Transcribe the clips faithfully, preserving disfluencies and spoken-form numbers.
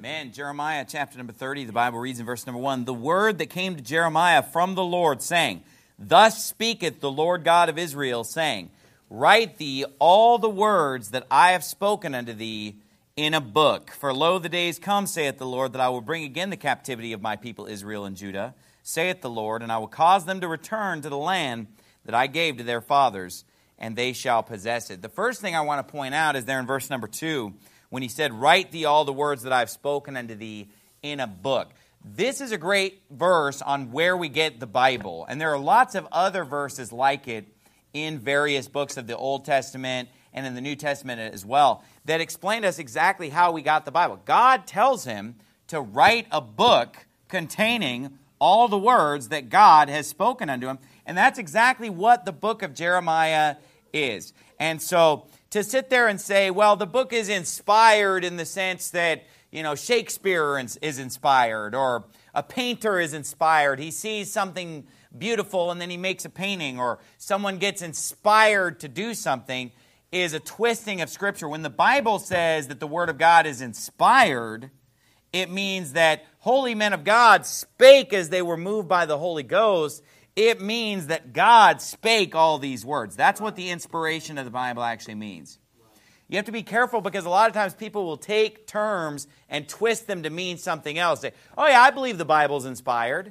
Amen. Jeremiah chapter number thirty, the Bible reads in verse number one, "The word that came to Jeremiah from the Lord, saying, Thus speaketh the Lord God of Israel, saying, Write thee all the words that I have spoken unto thee in a book. For lo, the days come, saith the Lord, that I will bring again the captivity of my people Israel and Judah, saith the Lord, and I will cause them to return to the land that I gave to their fathers, and they shall possess it." The first thing I want to point out is there in verse number two, when he said, "Write thee all the words that I have spoken unto thee in a book." This is a great verse on where we get the Bible. And there are lots of other verses like it in various books of the Old Testament and in the New Testament as well that explain to us exactly how we got the Bible. God tells him to write a book containing all the words that God has spoken unto him. And that's exactly what the book of Jeremiah is. And so to sit there and say, well, the book is inspired in the sense that, you know, Shakespeare is inspired or a painter is inspired. He sees something beautiful and then he makes a painting, or someone gets inspired to do something, is a twisting of Scripture. When the Bible says that the Word of God is inspired, it means that holy men of God spake as they were moved by the Holy Ghost. It means that God spake all these words. That's what the inspiration of the Bible actually means. You have to be careful because a lot of times people will take terms and twist them to mean something else. Say, oh yeah, I believe the Bible's inspired.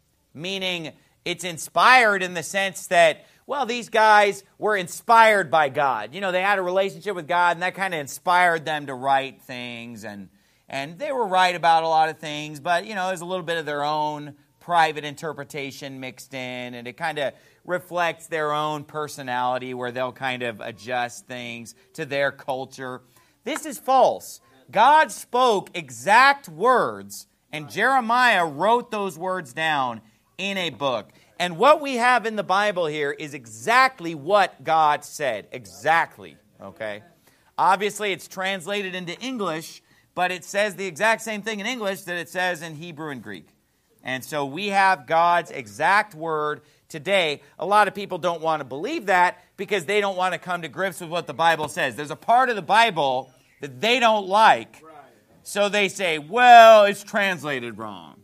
Meaning it's inspired in the sense that, well, these guys were inspired by God. You know, they had a relationship with God and that kind of inspired them to write things. And, and they were right about a lot of things, but, you know, there's a little bit of their own private interpretation mixed in, and it kind of reflects their own personality where they'll kind of adjust things to their culture. This is false. God spoke exact words, and Jeremiah wrote those words down in a book. And what we have in the Bible here is exactly what God said. Exactly. Okay? Obviously, it's translated into English, but it says the exact same thing in English that it says in Hebrew and Greek. And so we have God's exact word today. A lot of people don't want to believe that because they don't want to come to grips with what the Bible says. There's a part of the Bible that they don't like. So they say, well, it's translated wrong.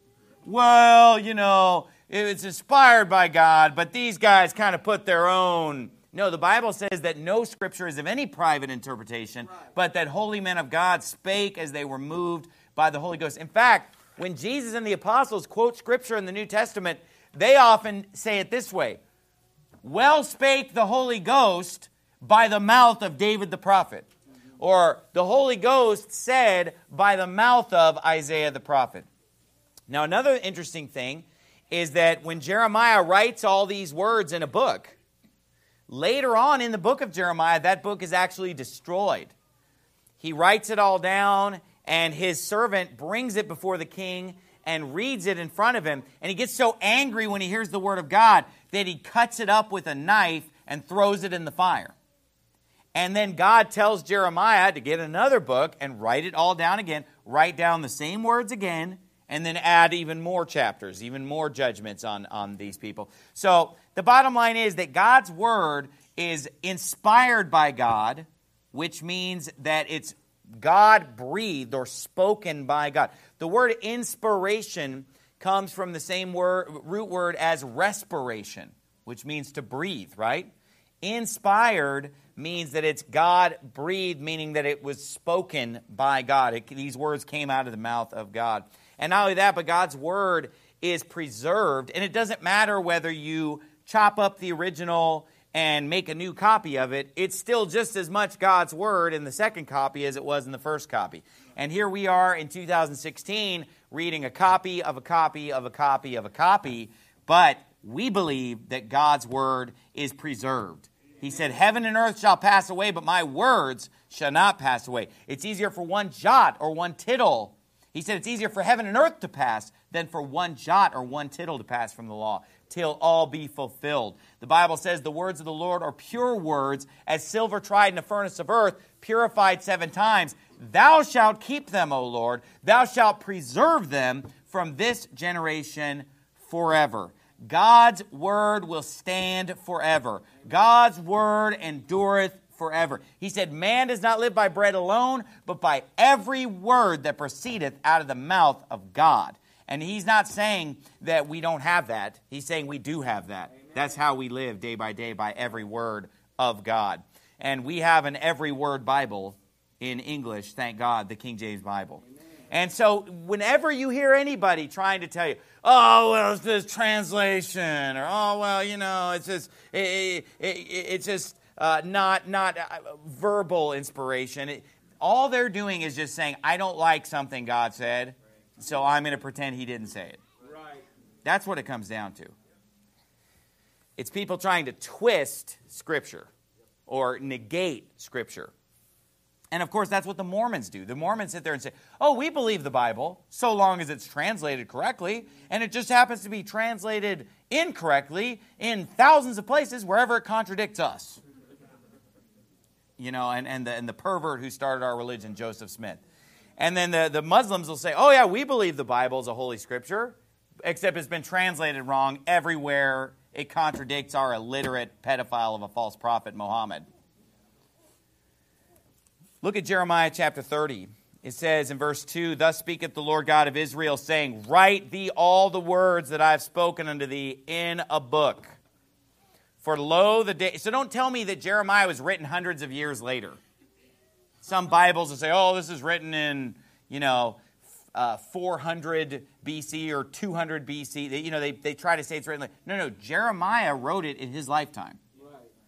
Well, you know, it's inspired by God, but these guys kind of put their own. No, the Bible says that no Scripture is of any private interpretation, but that holy men of God spake as they were moved by the Holy Ghost. In fact, when Jesus and the apostles quote Scripture in the New Testament, they often say it this way: well spake the Holy Ghost by the mouth of David the prophet. Or the Holy Ghost said by the mouth of Isaiah the prophet. Now, another interesting thing is that when Jeremiah writes all these words in a book, later on in the book of Jeremiah, that book is actually destroyed. He writes it all down, and his servant brings it before the king and reads it in front of him. And he gets so angry when he hears the word of God that he cuts it up with a knife and throws it in the fire. And then God tells Jeremiah to get another book and write it all down again, write down the same words again, and then add even more chapters, even more judgments on, on these people. So the bottom line is that God's word is inspired by God, which means that it's God-breathed or spoken by God. The word inspiration comes from the same word, root word as respiration, which means to breathe, right? Inspired means that it's God-breathed, meaning that it was spoken by God. It, these words came out of the mouth of God. And not only that, but God's word is preserved. And it doesn't matter whether you chop up the original and make a new copy of it, it's still just as much God's word in the second copy as it was in the first copy. And here we are in two thousand sixteen reading a copy of a copy of a copy of a copy, but we believe that God's word is preserved. He said, heaven and earth shall pass away, but my words shall not pass away. It's easier for one jot or one tittle. He said it's easier for heaven and earth to pass than for one jot or one tittle to pass from the law, till all be fulfilled. The Bible says the words of the Lord are pure words, as silver tried in a furnace of earth, purified seven times. Thou shalt keep them, O Lord. Thou shalt preserve them from this generation forever. God's word will stand forever. God's word endureth forever. He said, man does not live by bread alone, but by every word that proceedeth out of the mouth of God. And he's not saying that we don't have that. He's saying we do have that. Amen. That's how we live day by day, by every word of God. And we have an every word Bible in English, thank God, the King James Bible. Amen. And so whenever you hear anybody trying to tell you, oh, well, it's this translation, or, oh, well, you know, it's just, it, it, it, it's just uh, not, not uh, verbal inspiration. It, all they're doing is just saying, I don't like something God said, so I'm going to pretend he didn't say it. Right. That's what it comes down to. It's people trying to twist Scripture or negate Scripture. And of course, that's what the Mormons do. The Mormons sit there and say, oh, we believe the Bible, so long as it's translated correctly, and it just happens to be translated incorrectly in thousands of places wherever it contradicts us. You know, and, and, the, and the pervert who started our religion, Joseph Smith. And then the, the Muslims will say, oh yeah, we believe the Bible is a holy scripture, except it's been translated wrong everywhere. It contradicts our illiterate pedophile of a false prophet, Muhammad. Look at Jeremiah chapter thirty. It says in verse two, thus speaketh the Lord God of Israel, saying, write thee all the words that I have spoken unto thee in a book. For lo, the day... So don't tell me that Jeremiah was written hundreds of years later. Some Bibles will say, oh, this is written in, you know, uh, four hundred B C or two hundred B C. They, you know, they, they try to say it's written like... No, no, Jeremiah wrote it in his lifetime. Right.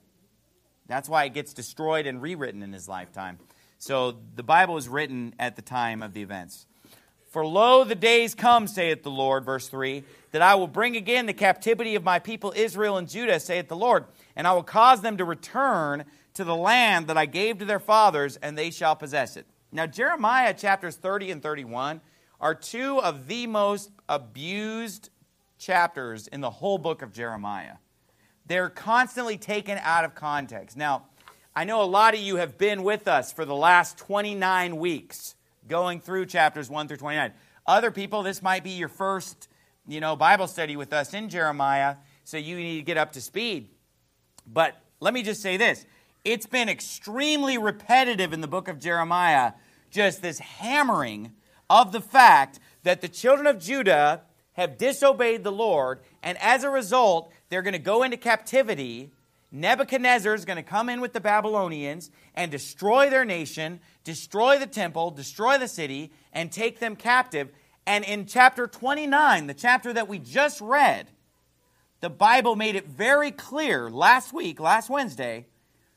That's why it gets destroyed and rewritten in his lifetime. So the Bible was written at the time of the events. For lo, the days come, saith the Lord, verse three, that I will bring again the captivity of my people Israel and Judah, saith the Lord, and I will cause them to return to the land that I gave to their fathers, and they shall possess it. Now, Jeremiah chapters thirty and thirty-one are two of the most abused chapters in the whole book of Jeremiah. They're constantly taken out of context. Now, I know a lot of you have been with us for the last twenty-nine weeks, going through chapters one through twenty-nine. Other people, this might be your first, you know, Bible study with us in Jeremiah, so you need to get up to speed. But let me just say this. It's been extremely repetitive in the book of Jeremiah, just this hammering of the fact that the children of Judah have disobeyed the Lord, and as a result, they're going to go into captivity. Nebuchadnezzar is going to come in with the Babylonians and destroy their nation, destroy the temple, destroy the city, and take them captive. And in chapter twenty-nine, the chapter that we just read, the Bible made it very clear last week, last Wednesday,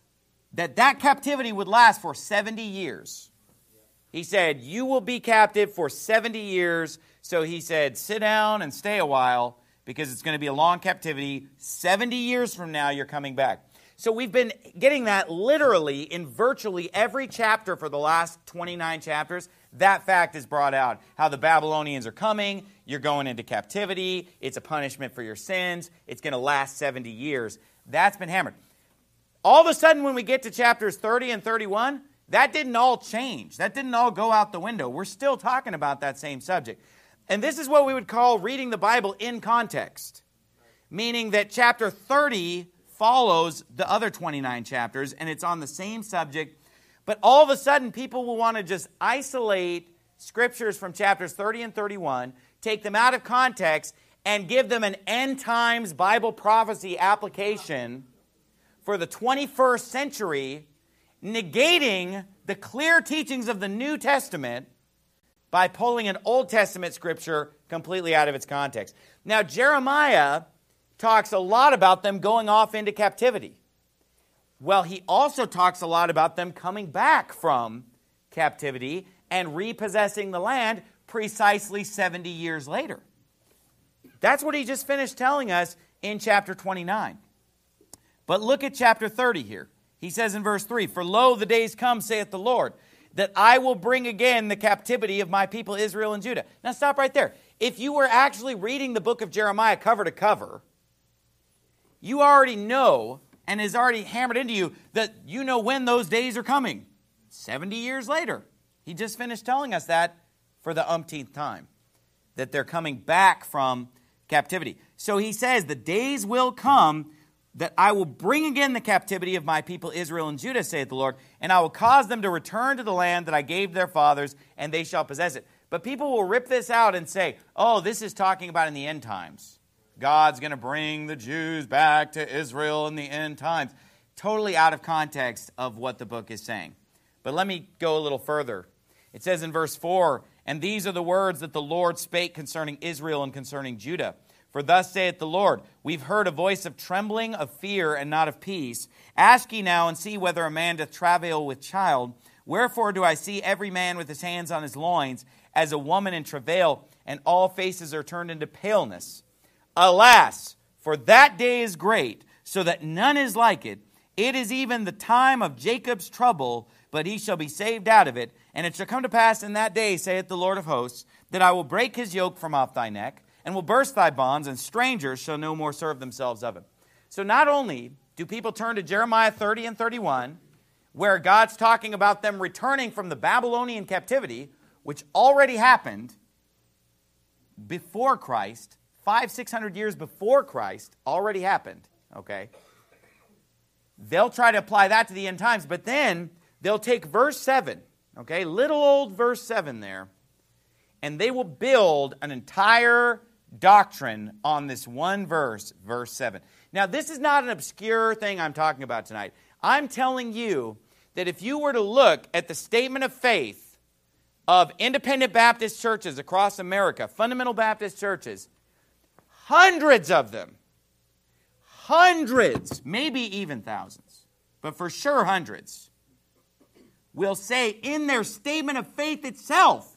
that that captivity would last for seventy years. He said, you will be captive for seventy years. So he said, sit down and stay a while, because it's going to be a long captivity. seventy years from now, you're coming back. So we've been getting that literally in virtually every chapter for the last twenty-nine chapters. That fact is brought out. How the Babylonians are coming. You're going into captivity. It's a punishment for your sins. It's going to last seventy years. That's been hammered. All of a sudden, when we get to chapters thirty and thirty-one, that didn't all change. That didn't all go out the window. We're still talking about that same subject. And this is what we would call reading the Bible in context, meaning that chapter thirty follows the other twenty-nine chapters, and it's on the same subject. But all of a sudden, people will want to just isolate scriptures from chapters thirty and thirty-one, take them out of context, and give them an end times Bible prophecy application for the twenty-first century, negating the clear teachings of the New Testament by pulling an Old Testament scripture completely out of its context. Now, Jeremiah talks a lot about them going off into captivity. Well, he also talks a lot about them coming back from captivity and repossessing the land precisely seventy years later. That's what he just finished telling us in chapter twenty-nine. But look at chapter thirty here. He says in verse three, for lo, the days come, saith the Lord, that I will bring again the captivity of my people Israel and Judah. Now stop right there. If you were actually reading the book of Jeremiah cover to cover, you already know, and is already hammered into you, that you know when those days are coming. seventy years later. He just finished telling us that for the umpteenth time, that they're coming back from captivity. So he says, the days will come that I will bring again the captivity of my people Israel and Judah, saith the Lord, and I will cause them to return to the land that I gave their fathers, and they shall possess it. But people will rip this out and say, oh, this is talking about in the end times. God's going to bring the Jews back to Israel in the end times. Totally out of context of what the book is saying. But let me go a little further. It says in verse four, and these are the words that the Lord spake concerning Israel and concerning Judah. For thus saith the Lord, we've heard a voice of trembling, of fear, and not of peace. Ask ye now and see whether a man doth travail with child. Wherefore do I see every man with his hands on his loins, as a woman in travail, and all faces are turned into paleness. Alas, for that day is great, so that none is like it. It is even the time of Jacob's trouble, but he shall be saved out of it. And it shall come to pass in that day, saith the Lord of hosts, that I will break his yoke from off thy neck, and will burst thy bonds, and strangers shall no more serve themselves of him. So not only do people turn to Jeremiah thirty and thirty-one, where God's talking about them returning from the Babylonian captivity, which already happened before Christ, five, six hundred years before Christ, already happened, okay? They'll try to apply that to the end times, but then they'll take verse seven, okay, little old verse seven there, and they will build an entire doctrine on this one verse, verse seven. Now, this is not an obscure thing I'm talking about tonight. I'm telling you that if you were to look at the statement of faith of independent Baptist churches across America, fundamental Baptist churches, hundreds of them, hundreds, maybe even thousands, but for sure hundreds, will say in their statement of faith itself,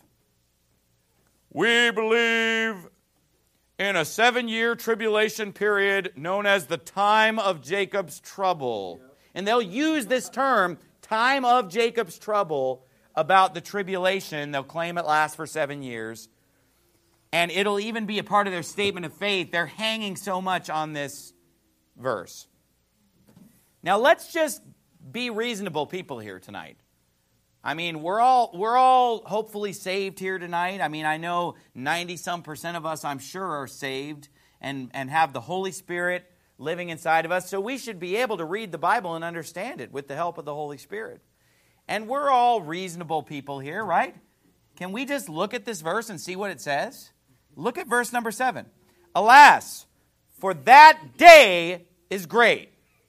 we believe in a seven-year tribulation period known as the time of Jacob's trouble. And they'll use this term, time of Jacob's trouble, about the tribulation. They'll claim it lasts for seven years. And it'll even be a part of their statement of faith. They're hanging so much on this verse. Now let's just be reasonable people here tonight. I mean, we're all we're all hopefully saved here tonight. I mean, I know ninety-some percent of us, I'm sure, are saved and, and have the Holy Spirit living inside of us. So we should be able to read the Bible and understand it with the help of the Holy Spirit. And we're all reasonable people here, right? Can we just look at this verse and see what it says? Look at verse number seven. Alas, for that day is great,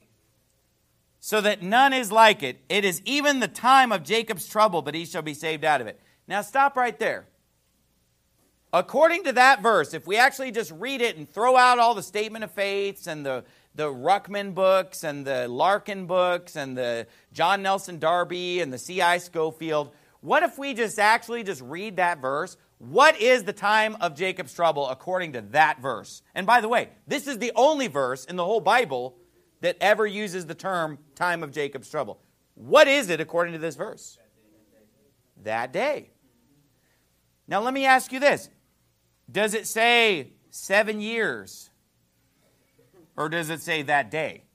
so that none is like it. It is even the time of Jacob's trouble, but he shall be saved out of it. Now stop right there. According to that verse, if we actually just read it and throw out all the statement of faiths and the, the Ruckman books and the Larkin books and the John Nelson Darby and the C I Scofield, what if we just actually just read that verse? What is the time of Jacob's trouble according to that verse? And by the way, this is the only verse in the whole Bible that ever uses the term time of Jacob's trouble. What is it according to this verse? That day. Now let me ask you this. Does it say seven years? Or does it say that day?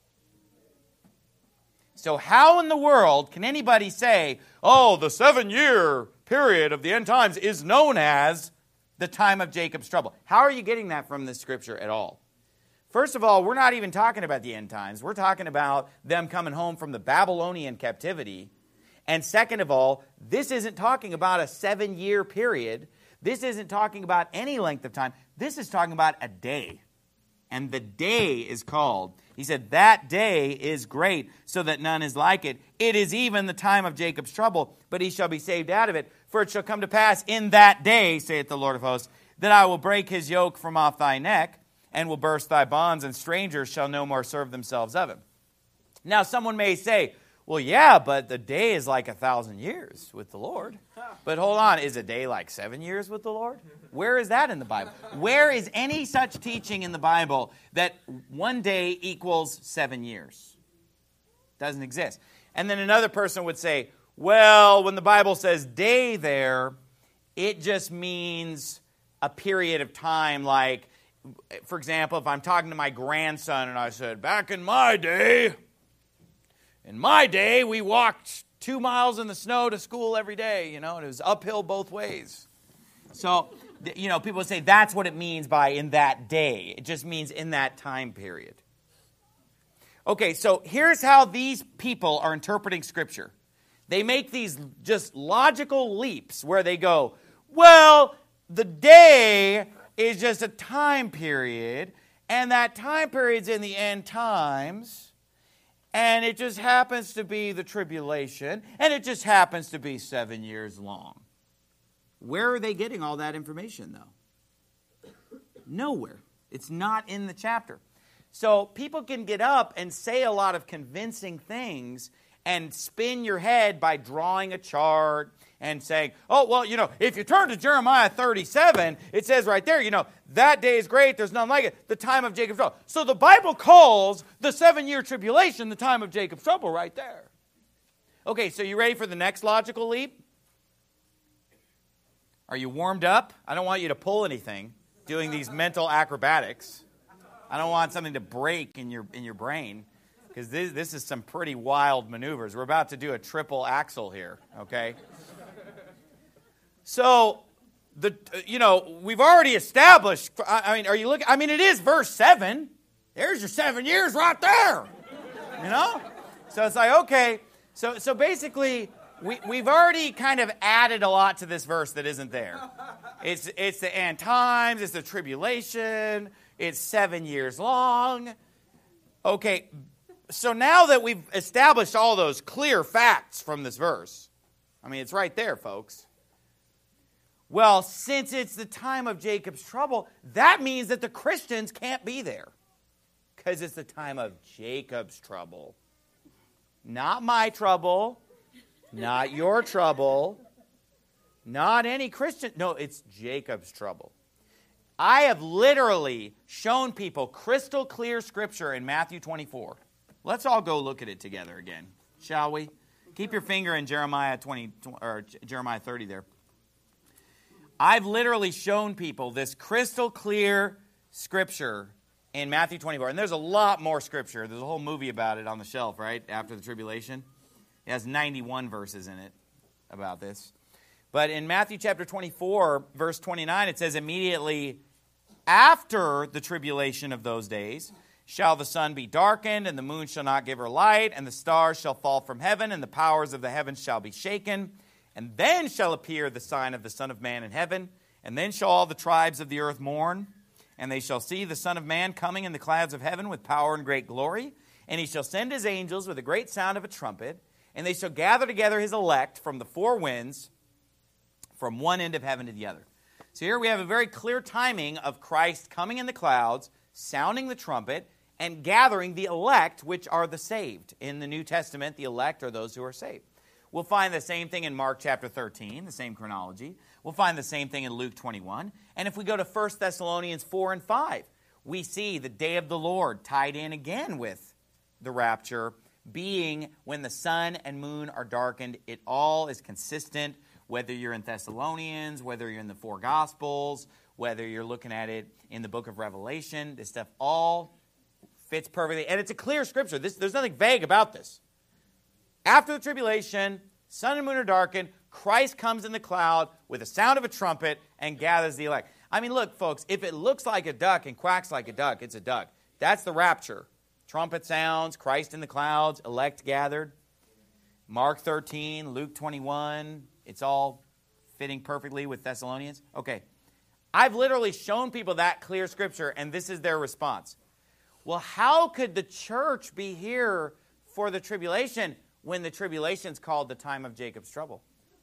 So how in the world can anybody say, oh, the seven-year period of the end times is known as the time of Jacob's trouble? How are you getting that from this scripture at all? First of all, we're not even talking about the end times. We're talking about them coming home from the Babylonian captivity. And second of all, this isn't talking about a seven-year period. This isn't talking about any length of time. This is talking about a day. And the day is called. He said, that day is great, so that none is like it. It is even the time of Jacob's trouble, but he shall be saved out of it. For it shall come to pass in that day, saith the Lord of hosts, that I will break his yoke from off thy neck, and will burst thy bonds, and strangers shall no more serve themselves of him. Now someone may say, well, yeah, but the day is like a thousand years with the Lord. But hold on, is a day like seven years with the Lord? Where is that in the Bible? Where is any such teaching in the Bible that one day equals seven years? Doesn't exist. And then another person would say, well, when the Bible says day there, it just means a period of time like, for example, if I'm talking to my grandson and I said, back in my day, in my day, we walked two miles in the snow to school every day, you know, and it was uphill both ways. So, you know, people say that's what it means by in that day. It just means in that time period. Okay, so here's how these people are interpreting Scripture. They make these just logical leaps where they go, well, the day is just a time period, and that time period's in the end times, and it just happens to be the tribulation, and it just happens to be seven years long. Where are they getting all that information, though? Nowhere. It's not in the chapter. So people can get up and say a lot of convincing things and spin your head by drawing a chart and saying, oh, well, you know, if you turn to Jeremiah thirty-seven, it says right there, you know, that day is great, there's none like it, the time of Jacob's trouble. So the Bible calls the seven-year tribulation the time of Jacob's trouble right there. Okay, so you ready for the next logical leap? Are you warmed up? I don't want you to pull anything doing these mental acrobatics. I don't want something to break in your in your brain, because this, this is some pretty wild maneuvers. We're about to do a triple axel here, okay? So, the you know, we've already established, I mean, are you looking, I mean, it is verse seven. There's your seven years right there, you know? So it's like, okay, so so basically, we, we've already kind of added a lot to this verse that isn't there. It's, it's the end times, it's the tribulation, it's seven years long. Okay, so now that we've established all those clear facts from this verse, I mean, it's right there, folks. Well, since it's the time of Jacob's trouble, that means that the Christians can't be there, because it's the time of Jacob's trouble. Not my trouble, not your trouble, not any Christian. No, it's Jacob's trouble. I have literally shown people crystal clear Scripture in Matthew twenty-four. Let's all go look at it together again, shall we? Keep your finger in Jeremiah twenty or Jeremiah thirty there. I've literally shown people this crystal clear Scripture in Matthew twenty-four. And there's a lot more Scripture. There's a whole movie about it on the shelf, right, after the tribulation. It has ninety-one verses in it about this. But in Matthew chapter twenty-four, verse twenty-nine, it says, immediately after the tribulation of those days shall the sun be darkened, and the moon shall not give her light, and the stars shall fall from heaven, and the powers of the heavens shall be shaken. And then shall appear the sign of the Son of Man in heaven, and then shall all the tribes of the earth mourn, and they shall see the Son of Man coming in the clouds of heaven with power and great glory. And he shall send his angels with a great sound of a trumpet, and they shall gather together his elect from the four winds, from one end of heaven to the other. So here we have a very clear timing of Christ coming in the clouds, sounding the trumpet, and gathering the elect, which are the saved. In the New Testament, the elect are those who are saved. We'll find the same thing in Mark chapter thirteen, the same chronology. We'll find the same thing in Luke twenty-one. And if we go to First Thessalonians four and five, we see the day of the Lord tied in again with the rapture, being when the sun and moon are darkened. It all is consistent, whether you're in Thessalonians, whether you're in the four Gospels, whether you're looking at it in the book of Revelation. This stuff all fits perfectly. And it's a clear Scripture. This, there's nothing vague about this. After the tribulation, sun and moon are darkened, Christ comes in the cloud with the sound of a trumpet and gathers the elect. I mean, look, folks, if it looks like a duck and quacks like a duck, it's a duck. That's the rapture. Trumpet sounds, Christ in the clouds, elect gathered. Mark thirteen, Luke twenty-one, it's all fitting perfectly with Thessalonians. Okay, I've literally shown people that clear Scripture, and this is their response. Well, how could the church be here for the tribulation when the tribulation is called the time of Jacob's trouble?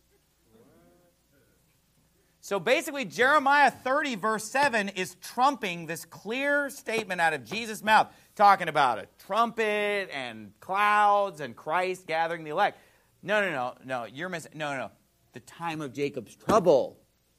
So basically, Jeremiah thirty, verse seven, is trumping this clear statement out of Jesus' mouth, talking about a trumpet and clouds and Christ gathering the elect. No, no, no, no, you're missing. No, no, no. The time of Jacob's trouble.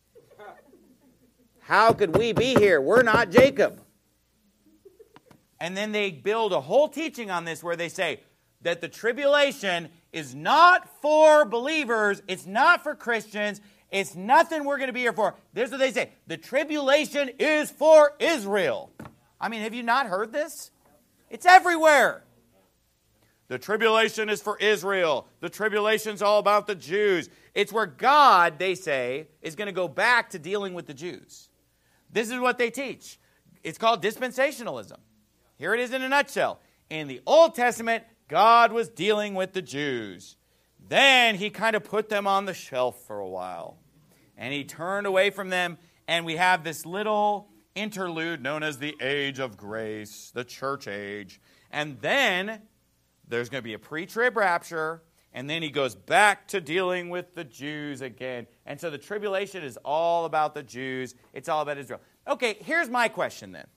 How could we be here? We're not Jacob. And then they build a whole teaching on this where they say that the tribulation is not for believers, it's not for Christians, it's nothing we're going to be here for. This is what they say. The tribulation is for Israel. I mean, have you not heard this? It's everywhere. The tribulation is for Israel. The tribulation's all about the Jews. It's where God, they say, is going to go back to dealing with the Jews. This is what they teach. It's called dispensationalism. Here it is in a nutshell. in the Old Testament, God was dealing with the Jews. Then he kind of put them on the shelf for a while. And he turned away from them, and we have this little interlude known as the Age of Grace, the church age. And then there's going to be a pre-trib rapture, and then he goes back to dealing with the Jews again. And so the tribulation is all about the Jews. It's all about Israel. Okay, here's my question then.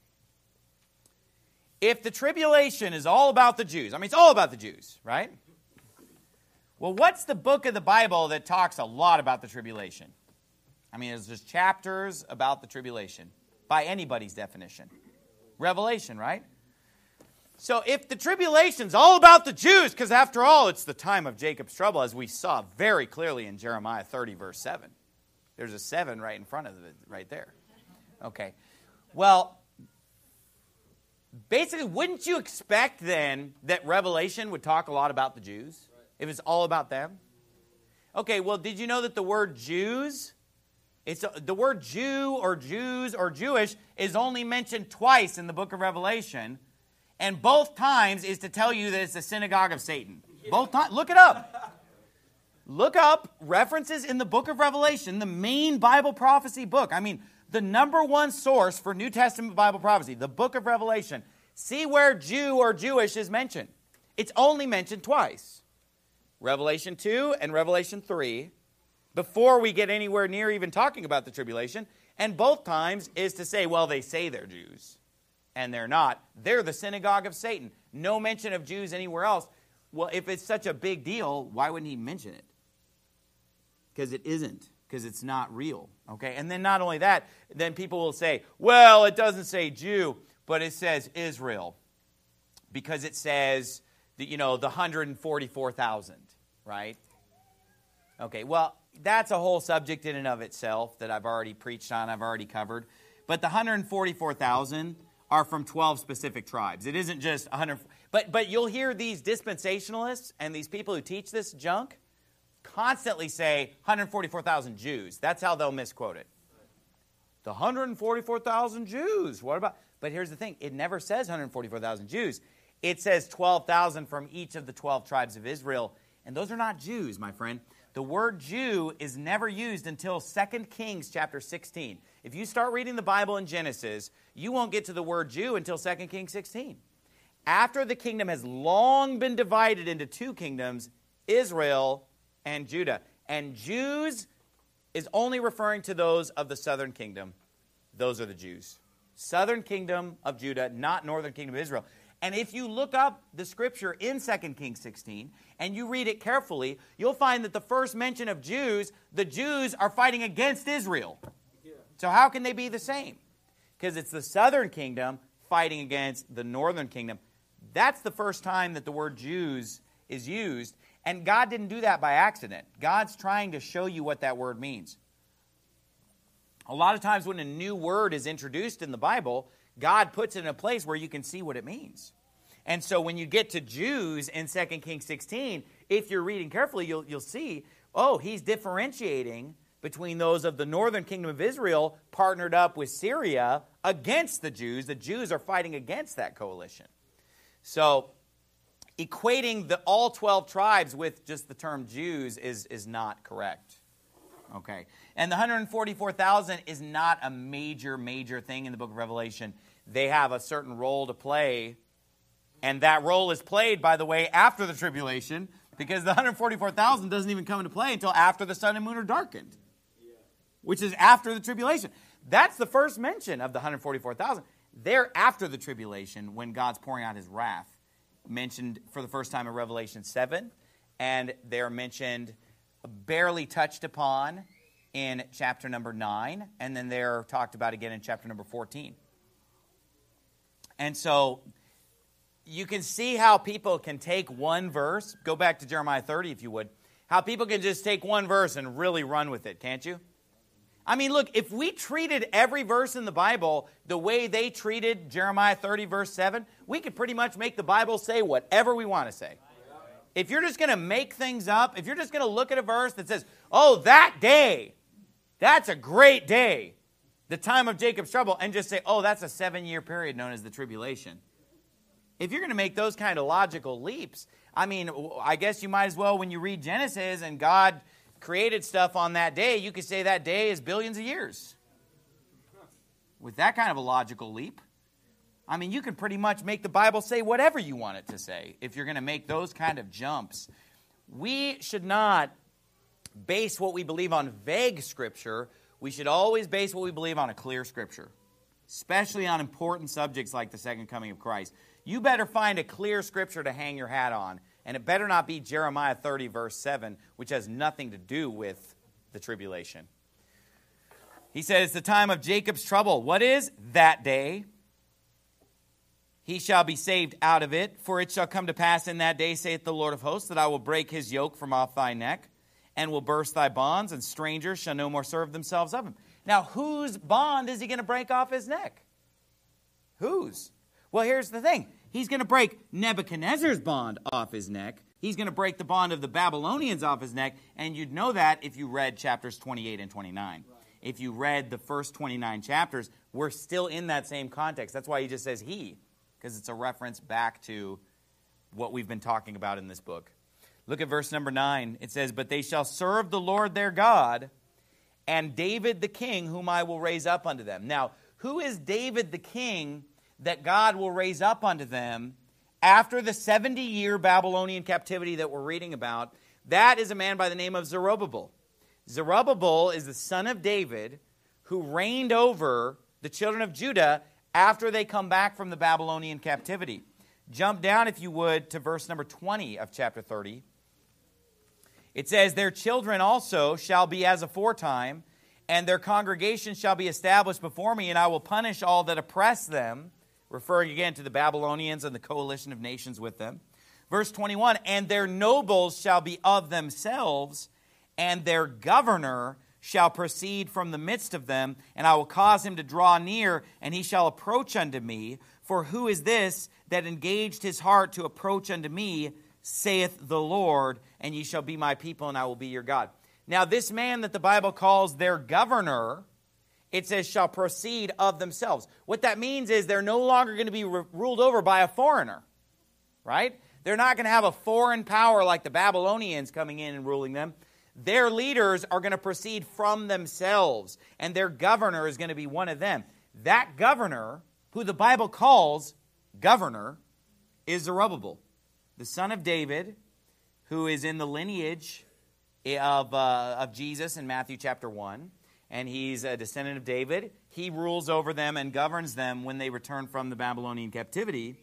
If the tribulation is all about the Jews, I mean, it's all about the Jews, right? Well, what's the book of the Bible that talks a lot about the tribulation? I mean, there's just chapters about the tribulation, by anybody's definition. Revelation, right? So if the tribulation's all about the Jews, because after all, it's the time of Jacob's trouble, as we saw very clearly in Jeremiah thirty, verse seven. There's a seven right in front of it, right there. Okay. Well, basically, wouldn't you expect then that Revelation would talk a lot about the Jews? If it's all about them? Okay, well, did you know that the word Jews, it's the word Jew or Jews or Jewish is only mentioned twice in the book of Revelation, and both times is to tell you that it's the synagogue of Satan. Both times. Look it up. Look up references in the book of Revelation, the main Bible prophecy book. I mean, the number one source for New Testament Bible prophecy, the book of Revelation. See where Jew or Jewish is mentioned. It's only mentioned twice. Revelation two and Revelation three, before we get anywhere near even talking about the tribulation. And both times is to say, well, they say they're Jews. And they're not. They're the synagogue of Satan. No mention of Jews anywhere else. Well, if it's such a big deal, why wouldn't he mention it? Because it isn't. Because it's not real. Okay? And then not only that, then people will say, well, it doesn't say Jew, but it says Israel. Because it says, the, you know, the one hundred forty-four thousand, right? Okay, well, that's a whole subject in and of itself that I've already preached on, I've already covered. But the one hundred forty-four thousand are from twelve specific tribes. It isn't just one hundred. But, but you'll hear these dispensationalists and these people who teach this junk constantly say one hundred forty-four thousand Jews. That's how they'll misquote it. The one hundred forty-four thousand Jews. What about? But here's the thing. It never says one hundred forty-four thousand Jews. It says twelve thousand from each of the twelve tribes of Israel. And those are not Jews, my friend. The word Jew is never used until Second Kings chapter sixteen. If you start reading the Bible in Genesis, you won't get to the word Jew until Second Kings sixteen. After the kingdom has long been divided into two kingdoms, Israel and Judah. And Jews is only referring to those of the southern kingdom. Those are the Jews. Southern kingdom of Judah, not northern kingdom of Israel. And if you look up the scripture in Second Kings sixteen and you read it carefully, you'll find that the first mention of Jews, the Jews are fighting against Israel. Yeah. So how can they be the same? Because it's the southern kingdom fighting against the northern kingdom. That's the first time that the word Jews is used. And God didn't do that by accident. God's trying to show you what that word means. A lot of times when a new word is introduced in the Bible, God puts it in a place where you can see what it means. And so when you get to Jews in Second Kings sixteen, if you're reading carefully, you'll, you'll see, oh, he's differentiating between those of the northern kingdom of Israel partnered up with Syria against the Jews. The Jews are fighting against that coalition. So equating the all twelve tribes with just the term Jews is, is not correct. Okay. And the one hundred forty-four thousand is not a major, major thing in the book of Revelation. They have a certain role to play. And that role is played, by the way, after the tribulation, because the one hundred forty-four thousand doesn't even come into play until after the sun and moon are darkened, which is after the tribulation. That's the first mention of the one hundred forty-four thousand. They're after the tribulation when God's pouring out his wrath, mentioned for the first time in Revelation seven, and they're mentioned, barely touched upon in chapter number nine, and then they're talked about again in chapter number fourteen. And so you can see how people can take one verse, go back to Jeremiah thirty if you would, how people can just take one verse and really run with it, can't you? I mean, look, if we treated every verse in the Bible the way they treated Jeremiah thirty verse seven, we could pretty much make the Bible say whatever we want to say. If you're just going to make things up, if you're just going to look at a verse that says, oh, that day, that's a great day, the time of Jacob's trouble, and just say, oh, that's a seven-year period known as the tribulation. If you're going to make those kind of logical leaps, I mean, I guess you might as well, when you read Genesis and God created stuff on that day, you could say that day is billions of years. With that kind of a logical leap, I mean, you can pretty much make the Bible say whatever you want it to say if you're going to make those kind of jumps. We should not base what we believe on vague Scripture. We should always base what we believe on a clear Scripture, especially on important subjects like the second coming of Christ. You better find a clear Scripture to hang your hat on, and it better not be Jeremiah thirty, verse seven, which has nothing to do with the tribulation. He said, it's the time of Jacob's trouble. What is that day? He shall be saved out of it, for it shall come to pass in that day, saith the Lord of hosts, that I will break his yoke from off thy neck, and will burst thy bonds, and strangers shall no more serve themselves of him. Now, whose bond is he going to break off his neck? Whose? Well, here's the thing. He's going to break Nebuchadnezzar's bond off his neck. He's going to break the bond of the Babylonians off his neck, and you'd know that if you read chapters twenty-eight and twenty-nine. Right. If you read the first twenty-nine chapters, we're still in that same context. That's why he just says he, because it's a reference back to what we've been talking about in this book. Look at verse number nine. It says, but they shall serve the Lord their God, and David the king, whom I will raise up unto them. Now, who is David the king that God will raise up unto them after the seventy-year Babylonian captivity that we're reading about? That is a man by the name of Zerubbabel. Zerubbabel is the son of David who reigned over the children of Judah after they come back from the Babylonian captivity. Jump down, if you would, to verse number twenty of chapter thirty. It says, their children also shall be as aforetime, and their congregation shall be established before me, and I will punish all that oppress them, referring again to the Babylonians and the coalition of nations with them. Verse twenty-one, and their nobles shall be of themselves, and their governor shall proceed from the midst of them, and I will cause him to draw near, and he shall approach unto me. For who is this that engaged his heart to approach unto me, saith the Lord, and ye shall be my people, and I will be your God. Now this man that the Bible calls their governor, it says, shall proceed of themselves. What that means is they're no longer going to be re- ruled over by a foreigner, right? They're not going to have a foreign power like the Babylonians coming in and ruling them. Their leaders are going to proceed from themselves, and their governor is going to be one of them. That governor, who the Bible calls governor, is Zerubbabel, the son of David, who is in the lineage of, uh, of Jesus in Matthew chapter one. And he's a descendant of David. He rules over them and governs them when they return from the Babylonian captivity.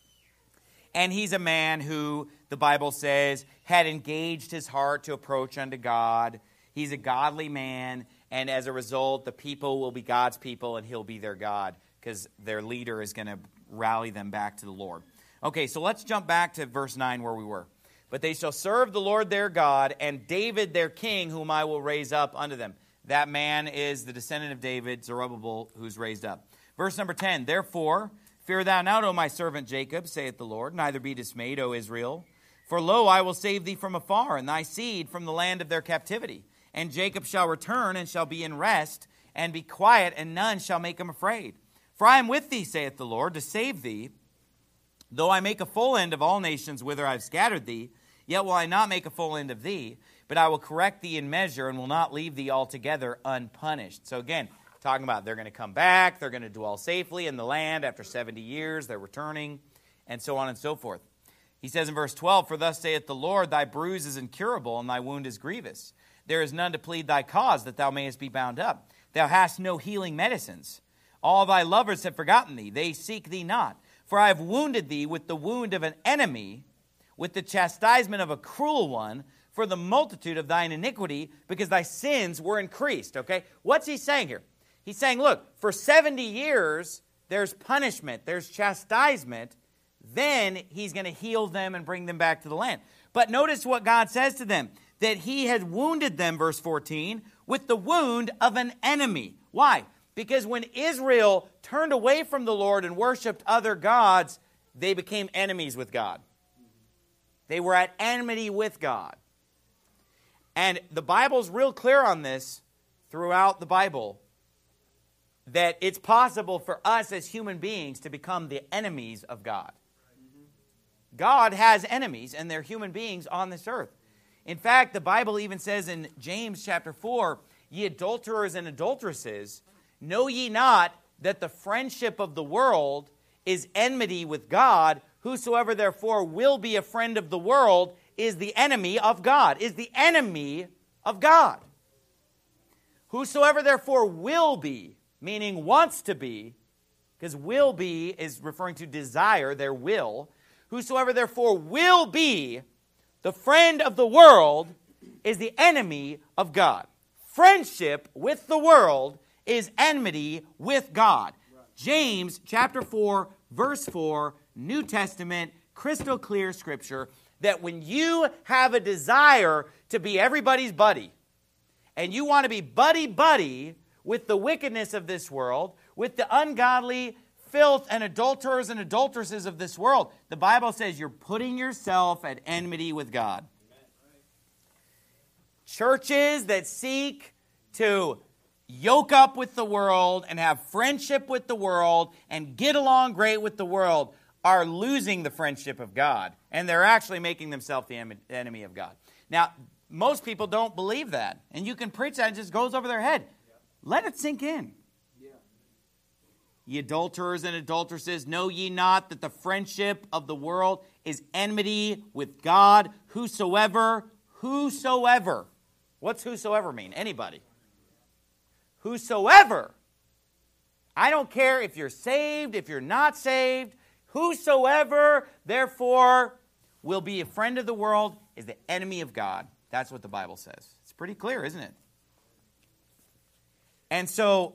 And he's a man who, the Bible says, had engaged his heart to approach unto God. He's a godly man, and as a result, the people will be God's people, and he'll be their God, because their leader is going to rally them back to the Lord. Okay, so let's jump back to verse nine where we were. But they shall serve the Lord their God, and David their king, whom I will raise up unto them. That man is the descendant of David, Zerubbabel, who's raised up. Verse number ten, therefore, fear thou not, O my servant Jacob, saith the Lord, neither be dismayed, O Israel. For lo, I will save thee from afar, and thy seed from the land of their captivity. And Jacob shall return, and shall be in rest, and be quiet, and none shall make him afraid. For I am with thee, saith the Lord, to save thee. Though I make a full end of all nations whither I have scattered thee, yet will I not make a full end of thee, but I will correct thee in measure, and will not leave thee altogether unpunished. So again, talking about they're going to come back, they're going to dwell safely in the land after seventy years, they're returning, and so on and so forth. He says in verse twelve, for thus saith the Lord, thy bruise is incurable, and thy wound is grievous. There is none to plead thy cause, that thou mayest be bound up. Thou hast no healing medicines. All thy lovers have forgotten thee, they seek thee not. For I have wounded thee with the wound of an enemy, with the chastisement of a cruel one, for the multitude of thine iniquity, because thy sins were increased. Okay? What's he saying here? He's saying, look, for seventy years, there's punishment, there's chastisement. Then he's going to heal them and bring them back to the land. But notice what God says to them, that he had wounded them, verse fourteen, with the wound of an enemy. Why? Because when Israel turned away from the Lord and worshiped other gods, they became enemies with God. They were at enmity with God. And the Bible's real clear on this throughout the Bible, that it's possible for us as human beings to become the enemies of God. God has enemies, and they're human beings on this earth. In fact, the Bible even says in James chapter four, ye adulterers and adulteresses, know ye not that the friendship of the world is enmity with God? Whosoever therefore will be a friend of the world is the enemy of God, is the enemy of God. Whosoever therefore will be, meaning wants to be, because will be is referring to desire, their will. Whosoever therefore will be the friend of the world is the enemy of God. Friendship with the world is enmity with God. James chapter four, verse four, New Testament, crystal clear scripture, that when you have a desire to be everybody's buddy, and you want to be buddy-buddy with the wickedness of this world, with the ungodly filth and adulterers and adulteresses of this world, the Bible says you're putting yourself at enmity with God. Churches that seek to yoke up with the world and have friendship with the world and get along great with the world are losing the friendship of God, and they're actually making themselves the enemy of God. Now, most people don't believe that, and you can preach that and it just goes over their head. Let it sink in. Ye adulterers and adulteresses, know ye not that the friendship of the world is enmity with God? Whosoever, whosoever. What's whosoever mean? Anybody. Whosoever. I don't care if you're saved, if you're not saved. Whosoever, therefore, will be a friend of the world is the enemy of God. That's what the Bible says. It's pretty clear, isn't it? And so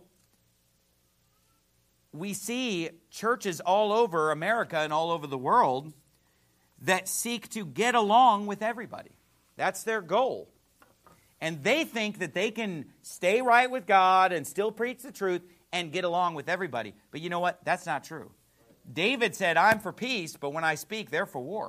we see churches all over America and all over the world that seek to get along with everybody. That's their goal. And they think that they can stay right with God and still preach the truth and get along with everybody. But you know what? That's not true. David said, I'm for peace, but when I speak, they're for war.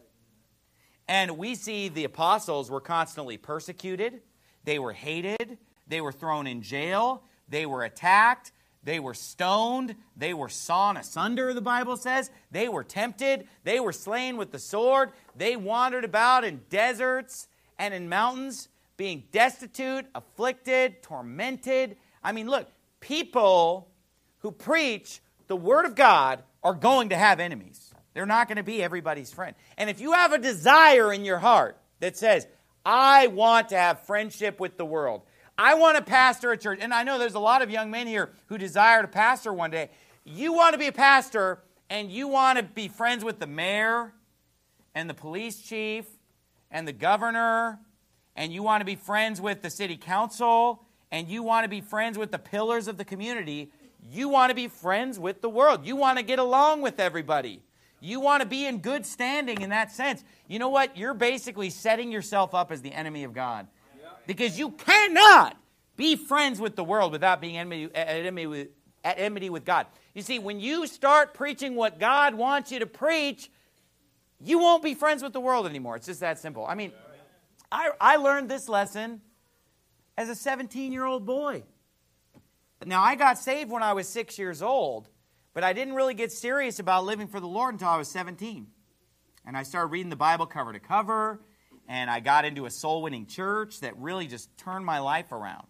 And we see the apostles were constantly persecuted. They were hated. They were thrown in jail. They were attacked. They were stoned. They were sawn asunder, the Bible says. They were tempted. They were slain with the sword. They wandered about in deserts and in mountains, being destitute, afflicted, tormented. I mean, look, people who preach the Word of God are going to have enemies. They're not going to be everybody's friend. And if you have a desire in your heart that says, I want to have friendship with the world, I want to pastor a church, and I know there's a lot of young men here who desire to pastor one day. You want to be a pastor, and you want to be friends with the mayor and the police chief and the governor, and you want to be friends with the city council, and you want to be friends with the pillars of the community. You want to be friends with the world. You want to get along with everybody. You want to be in good standing in that sense. You know what? You're basically setting yourself up as the enemy of God. Because you cannot be friends with the world without being enmity, at, enmity with, at enmity with God. You see, when you start preaching what God wants you to preach, you won't be friends with the world anymore. It's just that simple. I mean, I, I learned this lesson as a seventeen-year-old boy. Now, I got saved when I was six years old, but I didn't really get serious about living for the Lord until I was seventeen. And I started reading the Bible cover to cover, and I got into a soul-winning church that really just turned my life around.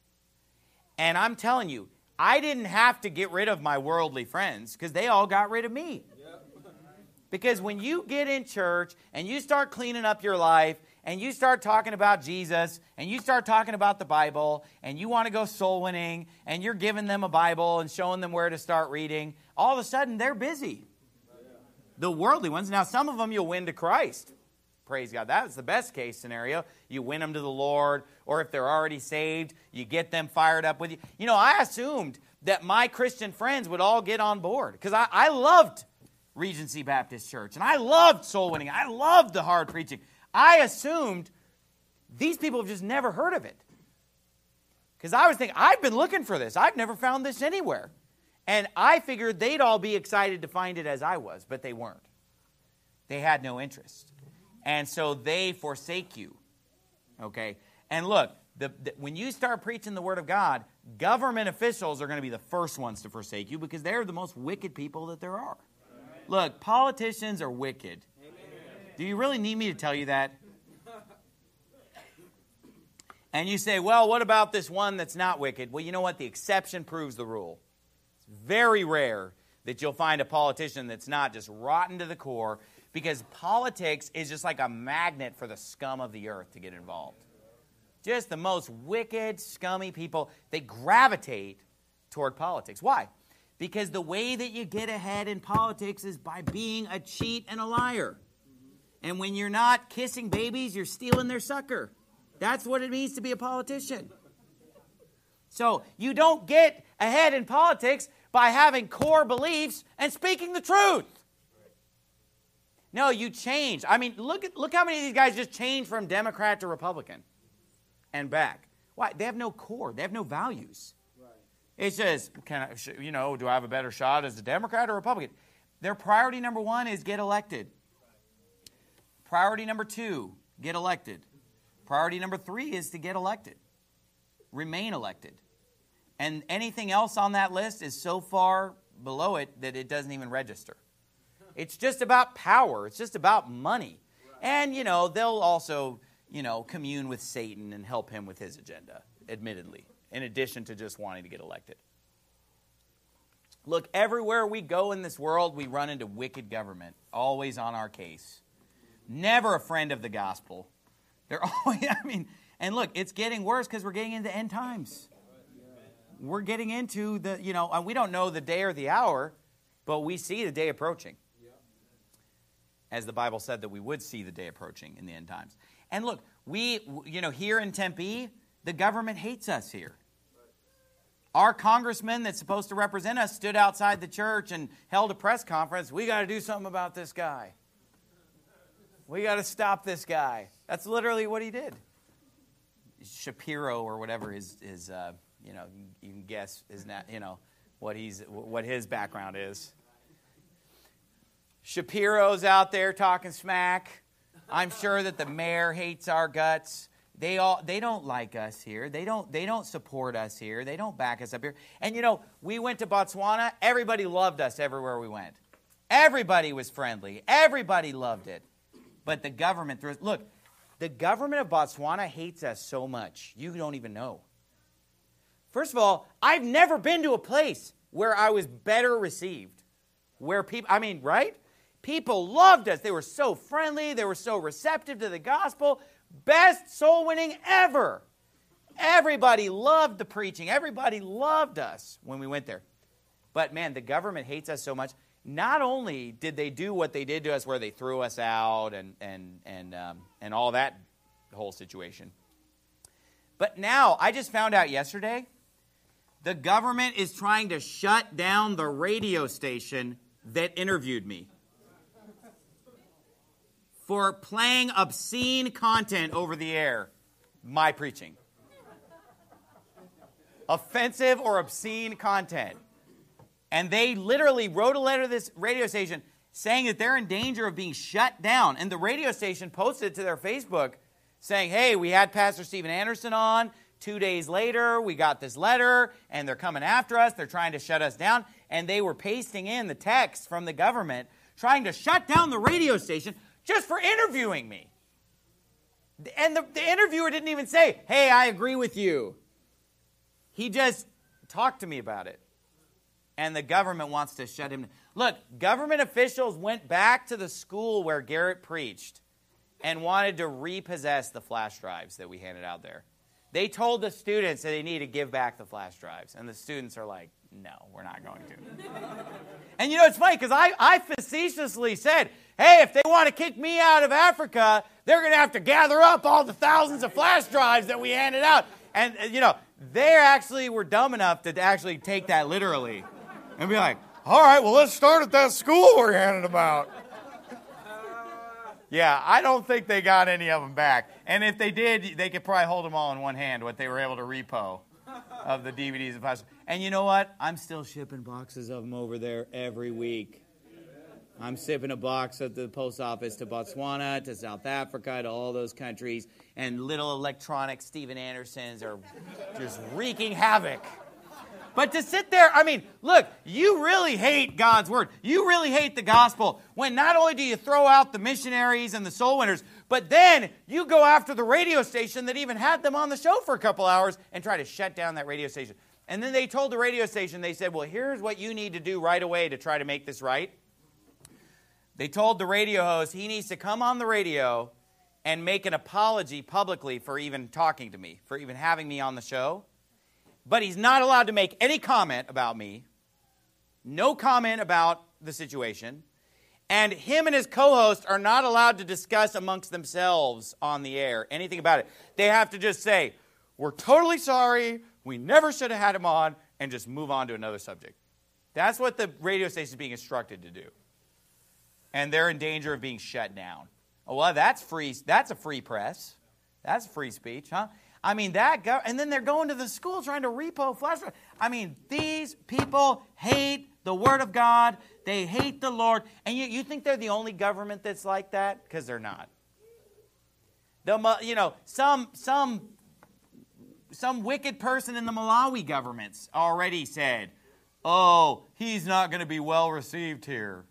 And I'm telling you, I didn't have to get rid of my worldly friends because they all got rid of me. Because when you get in church and you start cleaning up your life and you start talking about Jesus and you start talking about the Bible and you want to go soul winning and you're giving them a Bible and showing them where to start reading, all of a sudden they're busy. The worldly ones. Now, some of them you'll win to Christ. Praise God. That's the best case scenario. You win them to the Lord, or if they're already saved, you get them fired up with you. You know, I assumed that my Christian friends would all get on board because I, I loved Regency Baptist Church, and I loved soul winning. I loved the hard preaching. I assumed these people have just never heard of it. Because I was thinking, I've been looking for this. I've never found this anywhere. And I figured they'd all be excited to find it as I was, but they weren't. They had no interest. And so they forsake you. Okay? And look, the, the, when you start preaching the Word of God, government officials are going to be the first ones to forsake you because they're the most wicked people that there are. Look, politicians are wicked. Do you really need me to tell you that? And you say, well, what about this one that's not wicked? Well, you know what? The exception proves the rule. It's very rare that you'll find a politician that's not just rotten to the core, because politics is just like a magnet for the scum of the earth to get involved. Just the most wicked, scummy people, they gravitate toward politics. Why? Because the way that you get ahead in politics is by being a cheat and a liar. And when you're not kissing babies, you're stealing their sucker. That's what it means to be a politician. So you don't get ahead in politics by having core beliefs and speaking the truth. No, you change. I mean, look at look how many of these guys just changed from Democrat to Republican and back. Why? They have no core. They have no values. Right. It's just, can I, you know, do I have a better shot as a Democrat or Republican? Their priority number one is get elected. Priority number two, get elected. Priority number three is to get elected. Remain elected. And anything else on that list is so far below it that it doesn't even register. It's just about power. It's just about money. And, you know, they'll also, you know, commune with Satan and help him with his agenda, admittedly, in addition to just wanting to get elected. Look, everywhere we go in this world, we run into wicked government, always on our case. Never a friend of the gospel. They're always, I mean, and look, it's getting worse because we're getting into end times. We're getting into the, you know, we don't know the day or the hour, but we see the day approaching. As the Bible said that we would see the day approaching in the end times. And look, we, you know, here in Tempe, the government hates us here. Our congressman that's supposed to represent us stood outside the church and held a press conference. We got to do something about this guy. We got to stop this guy. That's literally what he did. Shapiro or whatever his, his uh, you know, you can guess is not, you know, what he's, what his background is. Shapiro's out there talking smack. I'm sure that the mayor hates our guts. They all they don't like us here. They don't they don't support us here. They don't back us up here. And you know, we went to Botswana. Everybody loved us everywhere we went. Everybody was friendly. Everybody loved it. But the government threw us. Look, the government of Botswana hates us so much. You don't even know. First of all, I've never been to a place where I was better received. Where people, I mean, right? People loved us. They were so friendly. They were so receptive to the gospel. Best soul winning ever. Everybody loved the preaching. Everybody loved us when we went there. But man, the government hates us so much. Not only did they do what they did to us where they threw us out and, and, and, um, and all that whole situation. But now, I just found out yesterday, the government is trying to shut down the radio station that interviewed me for playing obscene content over the air, my preaching. Offensive or obscene content. And they literally wrote a letter to this radio station saying that they're in danger of being shut down. And the radio station posted it to their Facebook saying, hey, we had Pastor Steven Anderson on. Two days later, we got this letter, and they're coming after us. They're trying to shut us down. And they were pasting in the text from the government trying to shut down the radio station just for interviewing me. And the, the interviewer didn't even say, hey, I agree with you. He just talked to me about it. And the government wants to shut him down. Look, government officials went back to the school where Garrett preached and wanted to repossess the flash drives that we handed out there. They told the students that they need to give back the flash drives. And the students are like, no, we're not going to. And you know, it's funny because I, I facetiously said, hey, if they want to kick me out of Africa, they're going to have to gather up all the thousands of flash drives that we handed out. And, you know, they actually were dumb enough to actually take that literally and be like, all right, well, let's start at that school where you handed them out. Yeah, I don't think they got any of them back. And if they did, they could probably hold them all in one hand, what they were able to repo of the D V Ds and flash. And you know what? I'm still shipping boxes of them over there every week. I'm shipping a box at the post office to Botswana, to South Africa, to all those countries. And little electronic Steven Andersons are just wreaking havoc But to sit there, I mean, look, you really hate God's word. You really hate the gospel when not only do you throw out the missionaries and the soul winners, but then you go after the radio station that even had them on the show for a couple hours and try to shut down that radio station. And then they told the radio station, they said, well, here's what you need to do right away to try to make this right. They told the radio host he needs to come on the radio and make an apology publicly for even talking to me, for even having me on the show. But he's not allowed to make any comment about me, no comment about the situation, and him and his co-host are not allowed to discuss amongst themselves on the air anything about it. They have to just say, we're totally sorry, we never should have had him on, and just move on to another subject. That's what the radio station is being instructed to do. And they're in danger of being shut down. Oh, well, that's free. That's a free press. That's free speech, huh? I mean, that, go- and then they're going to the school trying to repo flash. I mean, these people hate the Word of God. They hate the Lord. And you, you think they're the only government that's like that? Because they're not. The, you know, some, some, some wicked person in the Malawi government's already said, oh, he's not going to be well received here.